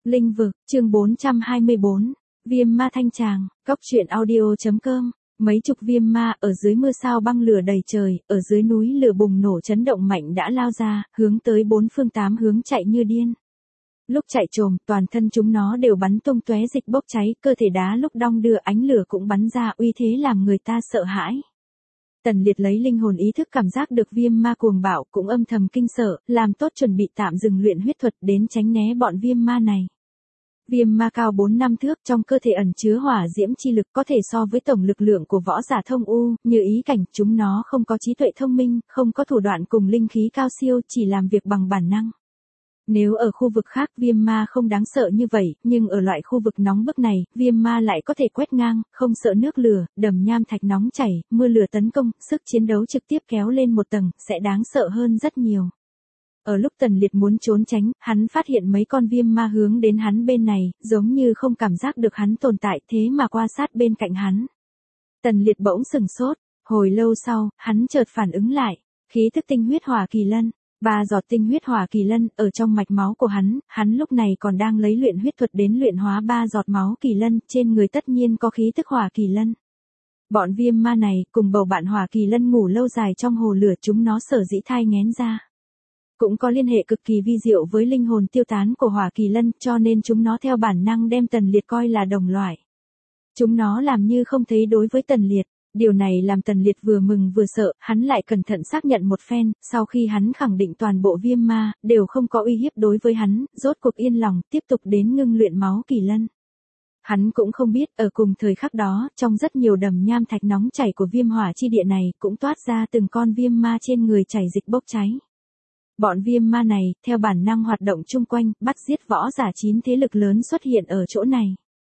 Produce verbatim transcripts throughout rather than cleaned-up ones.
Linh vực, chương bốn trăm hai mươi bốn, Viêm ma thanh tràng, Cóc truyện audio.com. Mấy chục viêm ma ở dưới mưa sao băng lửa đầy trời, ở dưới núi lửa bùng nổ chấn động mạnh đã lao ra, hướng tới bốn phương tám hướng chạy như điên. Lúc chạy trồm, toàn thân chúng nó đều bắn tung tóe dịch bốc cháy, cơ thể đá lúc đong đưa ánh lửa cũng bắn ra, uy thế làm người ta sợ hãi. Tần Liệt lấy linh hồn ý thức cảm giác được viêm ma cuồng bạo, cũng âm thầm kinh sợ, làm tốt chuẩn bị tạm dừng luyện huyết thuật đến tránh né bọn viêm ma này. Viêm ma cao bốn năm thước, trong cơ thể ẩn chứa hỏa diễm chi lực, có thể so với tổng lực lượng của võ giả thông u, như ý cảnh. Chúng nó không có trí tuệ thông minh, không có thủ đoạn cùng linh khí cao siêu, chỉ làm việc bằng bản năng. Nếu ở khu vực khác viêm ma không đáng sợ như vậy, nhưng ở loại khu vực nóng bức này, viêm ma lại có thể quét ngang, không sợ nước lửa, đầm nham thạch nóng chảy, mưa lửa tấn công, sức chiến đấu trực tiếp kéo lên một tầng, sẽ đáng sợ hơn rất nhiều. Ở lúc Tần Liệt muốn trốn tránh, hắn phát hiện mấy con viêm ma hướng đến hắn bên này, giống như không cảm giác được hắn tồn tại, thế mà qua sát bên cạnh hắn. Tần Liệt bỗng sừng sốt, hồi lâu sau, hắn chợt phản ứng lại, khí thức tinh huyết hỏa kỳ lân. Ba giọt tinh huyết hỏa kỳ lân ở trong mạch máu của hắn, hắn lúc này còn đang lấy luyện huyết thuật đến luyện hóa ba giọt máu kỳ lân, trên người tất nhiên có khí tức hỏa kỳ lân. Bọn viêm ma này cùng bầu bạn hỏa kỳ lân ngủ lâu dài trong hồ lửa, chúng nó sở dĩ thai nghén ra. Cũng có liên hệ cực kỳ vi diệu với linh hồn tiêu tán của hỏa kỳ lân, cho nên chúng nó theo bản năng đem Tần Liệt coi là đồng loại. Chúng nó làm như không thấy đối với Tần Liệt. Điều này làm Tần Liệt vừa mừng vừa sợ, hắn lại cẩn thận xác nhận một phen, sau khi hắn khẳng định toàn bộ viêm ma, đều không có uy hiếp đối với hắn, rốt cuộc yên lòng, tiếp tục đến ngưng luyện máu kỳ lân. Hắn cũng không biết, ở cùng thời khắc đó, trong rất nhiều đầm nham thạch nóng chảy của viêm hỏa chi địa này, cũng toát ra từng con viêm ma trên người chảy dịch bốc cháy. Bọn viêm ma này, theo bản năng hoạt động chung quanh, bắt giết võ giả chín thế lực lớn xuất hiện ở chỗ này.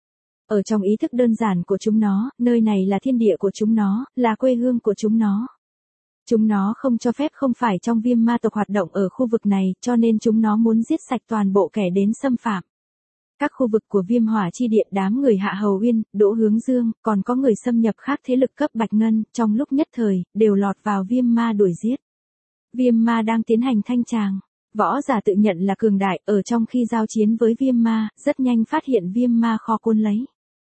Ở trong ý thức đơn giản của chúng nó, nơi này là thiên địa của chúng nó, là quê hương của chúng nó. Chúng nó không cho phép không phải trong viêm ma tộc hoạt động ở khu vực này, cho nên chúng nó muốn giết sạch toàn bộ kẻ đến xâm phạm. Các khu vực của viêm hỏa chi địa, đám người Hạ Hầu Uyên, Đỗ Hướng Dương, còn có người xâm nhập khác thế lực cấp Bạch Ngân, trong lúc nhất thời, đều lọt vào viêm ma đuổi giết. Viêm ma đang tiến hành thanh tràng. Võ giả tự nhận là cường đại, ở trong khi giao chiến với viêm ma, rất nhanh phát hiện viêm ma kho cuốn lấy.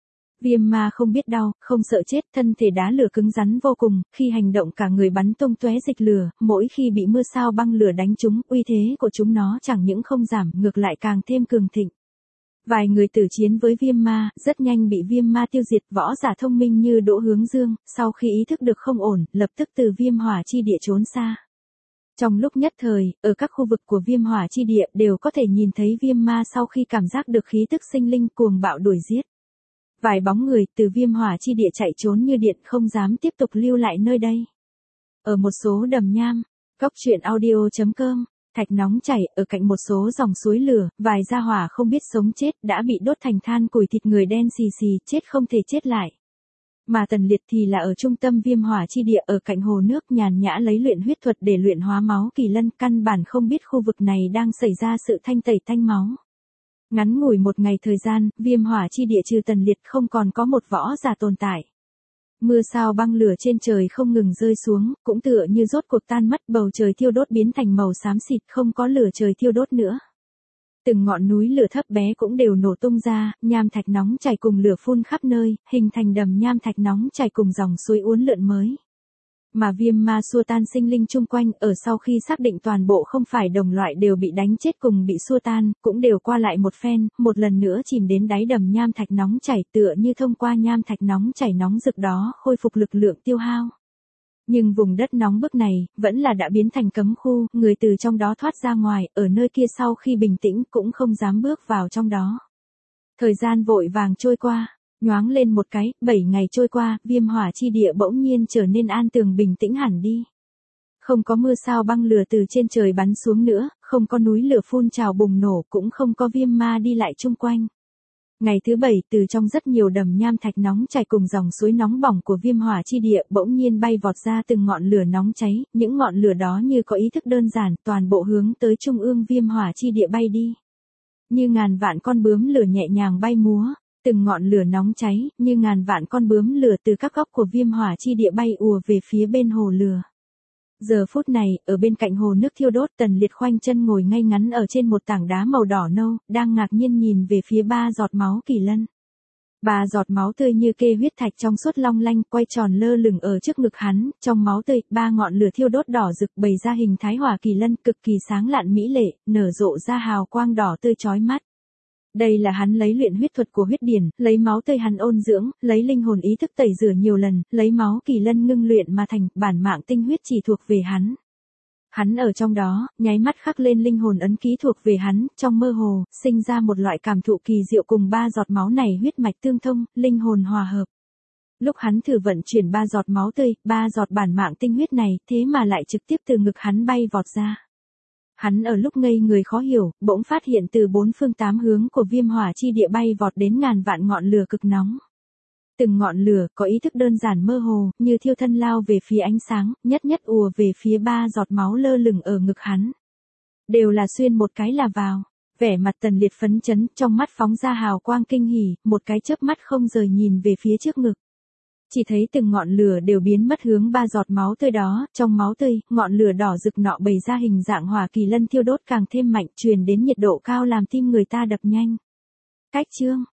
Viêm ma không biết đau, không sợ chết, thân thể đá lửa cứng rắn vô cùng, khi hành động cả người bắn tung tóe dịch lửa, mỗi khi bị mưa sao băng lửa đánh trúng, uy thế của chúng nó chẳng những không giảm, ngược lại càng thêm cường thịnh. Vài người tử chiến với viêm ma, rất nhanh bị viêm ma tiêu diệt. Võ giả thông minh như Đỗ Hướng Dương, sau khi ý thức được không ổn, lập tức từ viêm hỏa chi địa trốn xa. Trong lúc nhất thời, ở các khu vực của viêm hỏa chi địa đều có thể nhìn thấy viêm ma sau khi cảm giác được khí tức sinh linh cuồng bạo đuổi giết. Vài bóng người từ viêm hỏa chi địa chạy trốn như điện, không dám tiếp tục lưu lại nơi đây. Ở một số đầm nham, Cóc truyện audio.com, thạch nóng chảy, ở cạnh một số dòng suối lửa, vài gia hỏa không biết sống chết đã bị đốt thành than củi, thịt người đen xì xì, chết không thể chết lại. Mà Tần Liệt thì là ở trung tâm viêm hỏa chi địa, ở cạnh hồ nước nhàn nhã lấy luyện huyết thuật để luyện hóa máu kỳ lân, căn bản không biết khu vực này đang xảy ra sự thanh tẩy thanh máu. Ngắn ngủi một ngày thời gian, viêm hỏa chi địa trừ Tần Liệt không còn có một võ giả tồn tại. Mưa sao băng lửa trên trời không ngừng rơi xuống, cũng tựa như rốt cuộc tan mất, bầu trời thiêu đốt biến thành màu xám xịt, không có lửa trời thiêu đốt nữa. Từng ngọn núi lửa thấp bé cũng đều nổ tung ra, nham thạch nóng chảy cùng lửa phun khắp nơi, hình thành đầm nham thạch nóng chảy cùng dòng suối uốn lượn mới. Mà viêm ma xua tan sinh linh chung quanh, ở sau khi xác định toàn bộ không phải đồng loại đều bị đánh chết cùng bị xua tan, cũng đều qua lại một phen, một lần nữa chìm đến đáy đầm nham thạch nóng chảy, tựa như thông qua nham thạch nóng chảy nóng rực đó khôi phục lực lượng tiêu hao. Nhưng vùng đất nóng bức này, vẫn là đã biến thành cấm khu, người từ trong đó thoát ra ngoài, ở nơi kia sau khi bình tĩnh cũng không dám bước vào trong đó. Thời gian vội vàng trôi qua, nhoáng lên một cái, bảy ngày trôi qua, viêm hỏa chi địa bỗng nhiên trở nên an tường bình tĩnh hẳn đi. Không có mưa sao băng lửa từ trên trời bắn xuống nữa, không có núi lửa phun trào bùng nổ, cũng không có viêm ma đi lại chung quanh. Ngày thứ bảy, từ trong rất nhiều đầm nham thạch nóng chảy cùng dòng suối nóng bỏng của viêm hỏa chi địa bỗng nhiên bay vọt ra từng ngọn lửa nóng cháy, những ngọn lửa đó như có ý thức đơn giản, toàn bộ hướng tới trung ương viêm hỏa chi địa bay đi. Như ngàn vạn con bướm lửa nhẹ nhàng bay múa, từng ngọn lửa nóng cháy, như ngàn vạn con bướm lửa từ các góc của viêm hỏa chi địa bay ùa về phía bên hồ lửa. Giờ phút này, ở bên cạnh hồ nước thiêu đốt, Tần Liệt khoanh chân ngồi ngay ngắn ở trên một tảng đá màu đỏ nâu, đang ngạc nhiên nhìn về phía ba giọt máu kỳ lân. Ba giọt máu tươi như kê huyết thạch trong suốt long lanh, quay tròn lơ lửng ở trước ngực hắn, trong máu tươi, ba ngọn lửa thiêu đốt đỏ rực bày ra hình thái hỏa kỳ lân cực kỳ sáng lạn mỹ lệ, nở rộ ra hào quang đỏ tươi chói mắt. Đây là hắn lấy luyện huyết thuật của huyết điển, lấy máu tươi hắn ôn dưỡng, lấy linh hồn ý thức tẩy rửa nhiều lần, lấy máu kỳ lân ngưng luyện mà thành, bản mạng tinh huyết chỉ thuộc về hắn. Hắn ở trong đó, nháy mắt khắc lên linh hồn ấn ký thuộc về hắn, trong mơ hồ, sinh ra một loại cảm thụ kỳ diệu cùng ba giọt máu này huyết mạch tương thông, linh hồn hòa hợp. Lúc hắn thử vận chuyển ba giọt máu tươi, ba giọt bản mạng tinh huyết này, thế mà lại trực tiếp từ ngực hắn bay vọt ra. Hắn ở lúc ngây người khó hiểu, bỗng phát hiện từ bốn phương tám hướng của viêm hỏa chi địa bay vọt đến ngàn vạn ngọn lửa cực nóng. Từng ngọn lửa có ý thức đơn giản mơ hồ, như thiêu thân lao về phía ánh sáng, nhất nhất ùa về phía ba giọt máu lơ lửng ở ngực hắn. Đều là xuyên một cái là vào. Vẻ mặt Tần Liệt phấn chấn, trong mắt phóng ra hào quang kinh hỉ, một cái chớp mắt không rời nhìn về phía trước ngực. Chỉ thấy từng ngọn lửa đều biến mất hướng ba giọt máu tươi đó, trong máu tươi, ngọn lửa đỏ rực nọ bày ra hình dạng hỏa kỳ lân thiêu đốt càng thêm mạnh, truyền đến nhiệt độ cao làm tim người ta đập nhanh. Cách chương